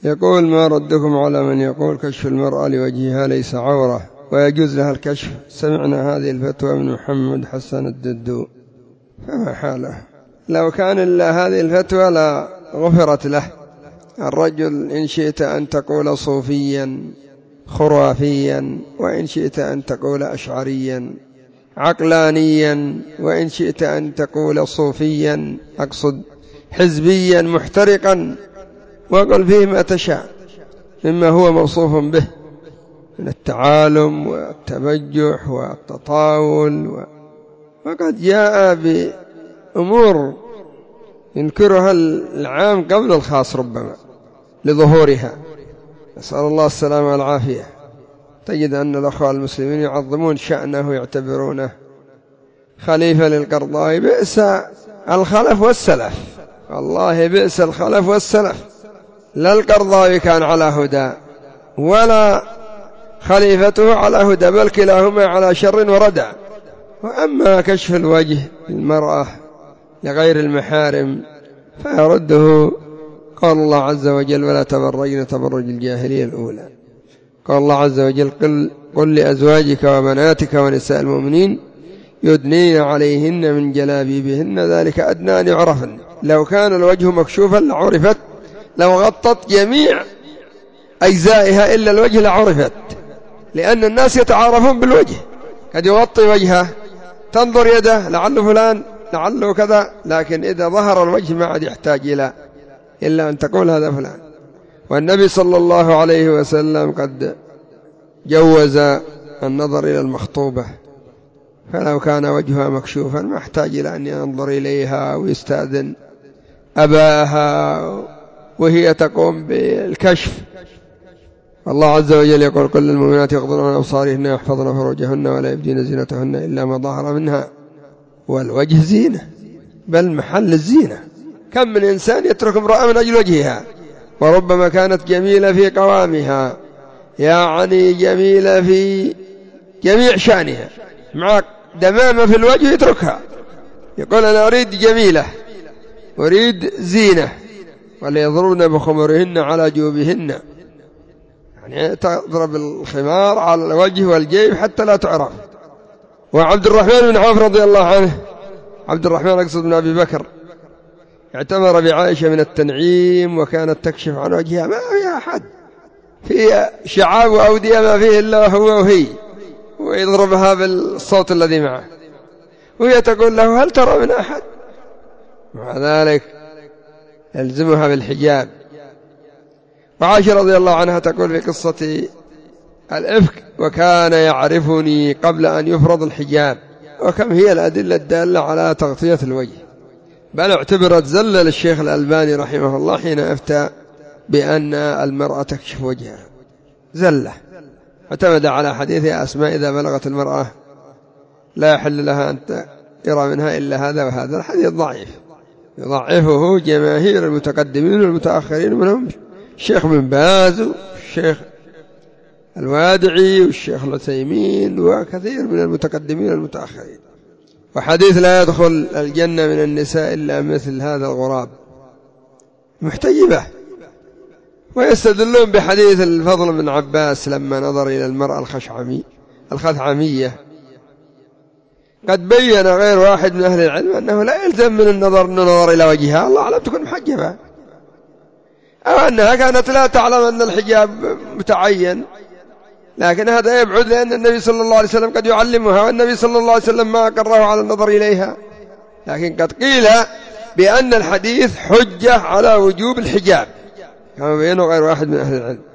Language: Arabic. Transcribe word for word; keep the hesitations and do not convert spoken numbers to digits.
يقول: ما ردكم على من يقول كشف المرأة لوجهها ليس عورة ويجوز لها الكشف؟ سمعنا هذه الفتوى من محمد حسن الددو، فما حاله؟ لو كان إلا هذه الفتوى لا غفرت له. الرجل إن شئت أن تقول صوفيا خرافيا، وإن شئت أن تقول أشعريا عقلانيا، وإن شئت أن تقول صوفيا أقصد حزبيا محترقا، وقل فيه ما تشاء مما هو موصوف به من التعالم والتبجح والتطاول، وقد جاء بأمور ينكرها العام قبل الخاص ربما لظهورها، نسأل الله السلامة والعافية. تجد أن الأخوة المسلمين يعظمون شأنه ويعتبرونه خليفة للقرضاوي. بئس الخلف والسلف، والله بئس الخلف والسلف. لا القرضاوي كان على هدى ولا خليفته على هدى، بل كلاهما على شر وردى. وأما كشف الوجه للمرأة لغير المحارم فيرده قال الله عز وجل: ولا تبرجن تبرج الجاهلية الأولى. قال الله عز وجل: قل, قل لأزواجك وبناتك ونساء المؤمنين يدنين عليهن من جلابيبهن ذلك أدنى أن يعرفن. لو كان الوجه مكشوفا لعرفت، لو غطت جميع أجزائها إلا الوجه لعرفت، لأن الناس يتعارفون بالوجه، قد يغطي وجهه تنظر يده لعله فلان لعله كذا، لكن إذا ظهر الوجه ما عاد يحتاج إلى إلا أن تقول هذا فلان. والنبي صلى الله عليه وسلم قد جوز النظر إلى المخطوبة، فلو كان وجهها مكشوفا ما احتاج إلى أن ينظر إليها ويستأذن أباها وهي تقوم بالكشف. الله عز وجل يقول: كل المؤمنات يغضضن من أبصارهن ويحفظن فروجهن ولا يبدين زينتهن إلا ما ظهر منها، والوجه زينة بل محل الزينة. كم من إنسان يترك امرأة من أجل وجهها، وربما كانت جميلة في قوامها، يعني جميلة في جميع شأنها، مع دمامة في الوجه يتركها، يقول: أنا أريد جميلة أريد زينة، وليضربن بخمرهن على جيوبهن، يعني تضرب الخمار على الوجه والجيب حتى لا تعرف. وعبد الرحمن بن عوف رضي الله عنه، عبد الرحمن أقصد بن أبي بكر، اعتمر بعائشة من التنعيم وكانت تكشف عن وجهها ما فيها أحد، في شعاب وأودية ما فيه إلا هو وهي، ويضربها بالصوت الذي معه، وهي تقول له: هل ترى من أحد؟ مع ذلك يلزمها بالحجاب. وعائشة رضي الله عنها تقول في قصة الإفك: وكان يعرفني قبل أن يفرض الحجاب. وكم هي الأدلة الدالة على تغطية الوجه، بل اعتبرت زلة للشيخ الألباني رحمه الله حين أفتى بأن المرأة تكشف وجهها زلة، اعتمد على حديث أسماء: إذا بلغت المرأة لا يحل لها أن يرى منها إلا هذا وهذا. الحديث ضعيف، يضعفه جماهير المتقدمين والمتأخرين، منهم الشيخ بن باز والشيخ الوادعي والشيخ العثيمين وكثير من المتقدمين والمتأخرين. وحديث لا يدخل الجنة من النساء إلا مثل هذا الغراب محتجبة. ويستدلون بحديث الفضل بن عباس لما نظر إلى المرأة الخشعمي الخثعمية، قد بين غير واحد من أهل العلم أنه لا يلزم من النظر النظر إلى وجهها، الله أعلم تكون محجبة، أو أنها كانت لا تعلم أن الحجاب متعين، لكن هذا يبعد لأن النبي صلى الله عليه وسلم قد يعلمها، والنبي صلى الله عليه وسلم ما أقره على النظر إليها. لكن قد قيل بأن الحديث حجة على وجوب الحجاب كما بينه غير واحد من أهل العلم.